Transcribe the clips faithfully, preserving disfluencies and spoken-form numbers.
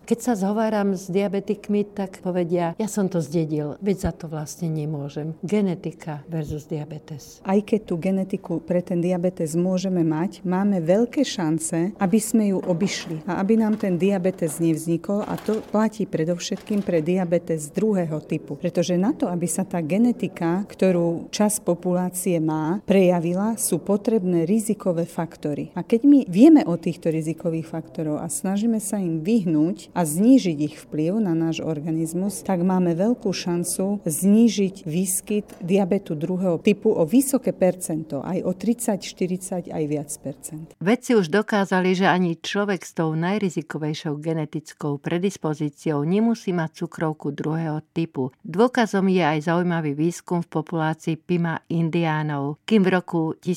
Keď sa zhováram s diabetikmi, tak povedia, ja som to zdedil, veď za to vlastne nemôžem. Genetika versus diabetes. Aj keď tú genetiku pre ten diabetes môžeme mať, máme veľké šance, aby sme ju obišli a aby nám ten diabetes nevznikol, a to platí predovšetkým pre diabetes druhého typu. Pretože na to, aby sa tá genetika, ktorú časť populácie má, prejavila, sú potrebné rizikové faktory. A keď my vieme o týchto rizikových faktorov a snažíme sa im vyhnúť a znížiť ich vplyv na náš organizmus, tak máme veľkú šancu znížiť výskyt diabetu druhého typu o vysoké percento, aj o tridsať, štyridsať, aj viac percent. Vedci už dokázali, že ani človek s tou najrizikovejšou genetickou predispozíciou nemusí mať cukrovku druhého typu. Dôkazom je aj zaujímavý výskum v populácii Pima indiánov, kým v roku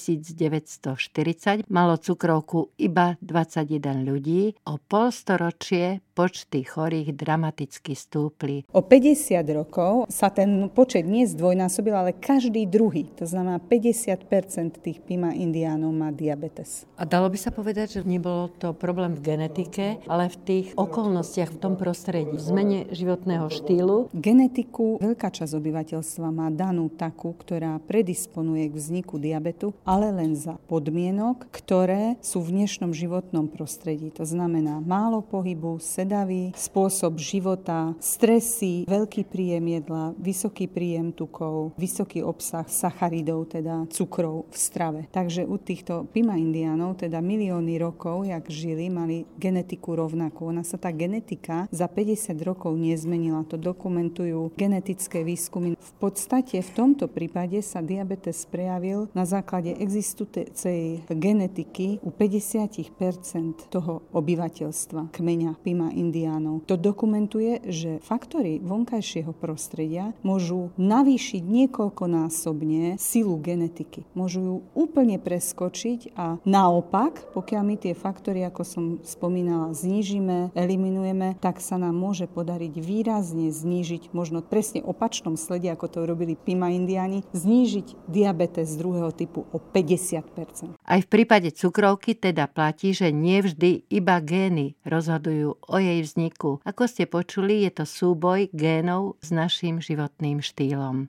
devätnásťstoštyridsať malo cukrovku iba dvadsaťjeden ľudí, o polstoročie počty chorých dramaticky stúpli. O päťdesiat rokov sa ten počet nie zdvojnásobil, ale každý druhý, to znamená päťdesiat percent tých Pima indiánov má diabetes. A dalo by sa povedať, že nebolo to problém v genetike, ale v tých okolnostiach, v tom prostredí, v zmene životného štýlu. Genetiku veľká časť obyvateľstva má danú takú, ktorá predisponuje k vzniku diabetu, ale len za podmienok, ktoré sú v dnešnom životnom prostredí. To znamená málo pohybu, sedavý spôsob života, stresy, veľký príjem jedla, vysoký príjem tukov, vysoký obsah sacharidov, teda cukrov v strave. Takže u týchto Pima indiánov, teda milióny rokov, jak žili, mali genetiku rovnakú. Ona sa tá genetika za päťdesiat rokov nezmenila. To dokumentujú genetické výskumy. V podstate v tomto prípade sa diabetes prejavil na základe existujúcej genetiky u päťdesiat percent toho obyvateľstva kmeňa Pima indiánov. To dokumentuje, že faktory vonkajšieho prostredia môžu navýšiť niekoľkonásobne silu genetiky. Môžu ju úplne preskočiť a naopak, pokiaľ my tie faktory, ako som spomínala, znížime, eliminujeme, tak sa nám môže podariť výrazne znížiť, možno presne opačnom slede, ako to robili Pima indiáni, znížiť diabetes druhého typu o päťdesiat percent. Aj v prípade cukrovky teda platí, že nie vždy iba gény rozhodujú o jej vzniku. Ako ste počuli, je to súboj génov s naším životným štýlom.